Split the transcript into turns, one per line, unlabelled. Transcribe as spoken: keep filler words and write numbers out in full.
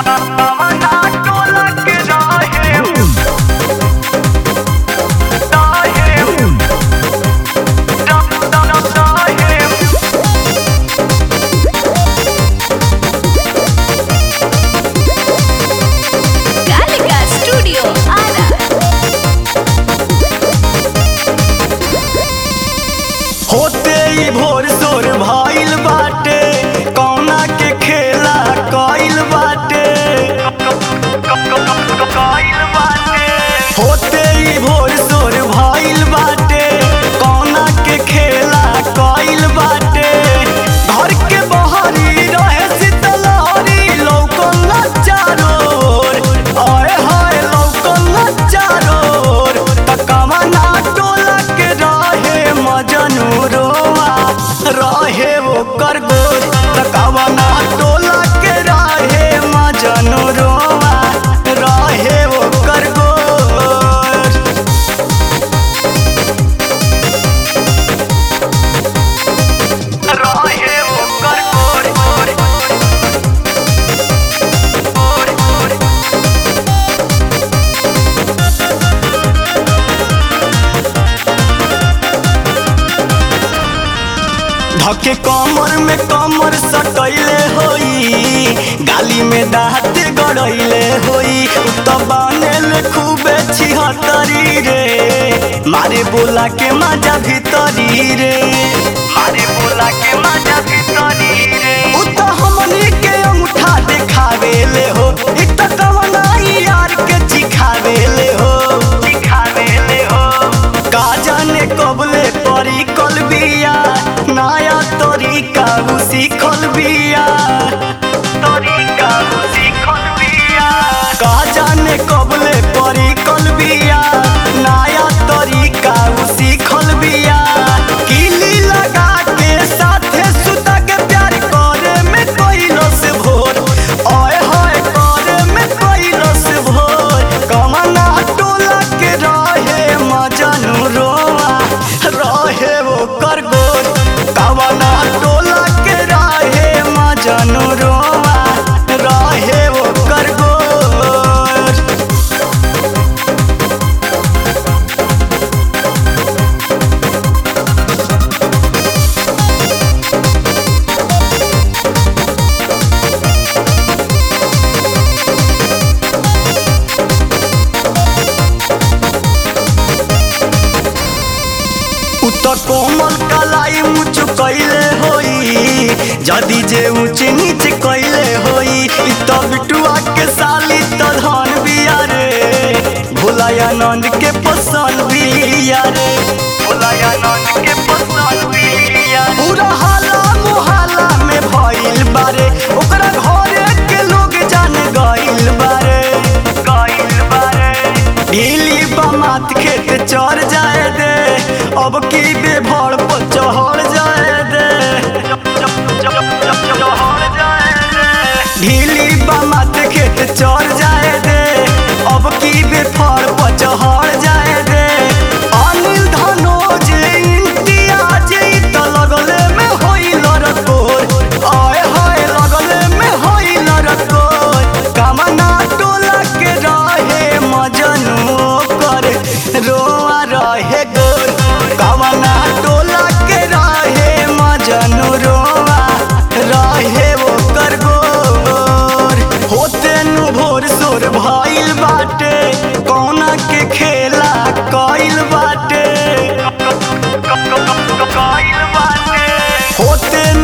होते ही भोर सोर भइल बाटे, कौना के खेला कइल बाटे। होते ही भोर सोर भइल बाटे, कौना के खेला कइल बाटे। घर के बहरी रहे शीतलहरी, लौकल चारों ओर, आए हाय लौकल चारों ओर। त कवना टोला के रहे मजनू रोआ, रहे ओकर गोर। त कवना टोला के रहे मजनू रोआ, रहे ओकर गोर। रहे ओकर गोर, गोर, गोर, गोर। धके कमर में कमर सटैले होई, गाली में दाँत गड़ैले होई। त बनेले खूबे छिहत्तरी रे, मारे बोला के मजा भीतरी रे, मारे बोला के मजा भीतरी रे। उ त हमनी के अंगूठा देखावेले हो, इ त कवना यार के चिखावेले हो, चिखावेले हो। का जाने कबले परी कलबिया, नया तरीका उ सीखल बिया, तरीका उ सीखल बिया। का जाने कबले परी कलबिया, नया तरीका उ सीखल बिया। किली लगा के साथे सुता के प्यार करे में कइलो से भोर, ओए होए करे में कइलो से भोर। कवना टोला के रहे मजनू रोआ, रहे ओकर गोर। कवना टोला के रहे मजनू रोआ, रहे ओकर गोर। उ त कोमल कलाई मुँच कैले होई, जदी जे ऊंच नीच कैले होई। इ त बिटुआ के साली त धन बिया रे, भोलायानंद के पसंद बिया रे, भोलायानंद के पसंद बिया। पूरा हाला मोहल्ला में भइल बारे, ओकरा घरे के लोग जान गइल बारे, गइल बारे। ढीली बमात खेत चढ़ जाए दे, अब की बेभर पर चढ़ जाए दे, चढ़ जाए दे। ढीली बमात खेत चढ़ जाए दे, अब की बेफर पर चढ़ जाए दे। अनिल धनोज इम्तियाज त लगले में होइल रकोर, आए हाय लगले में होइल रकोर। कवना टोला के रहे मजनू कर रोआ, रहे गोर। कवना टोला के रहे मजनू रोआ, रहे ओकर गोर। होते नु भोर सोर भइल बाटे, कौना के खेला कइल बाटे, कइल बाटे। होते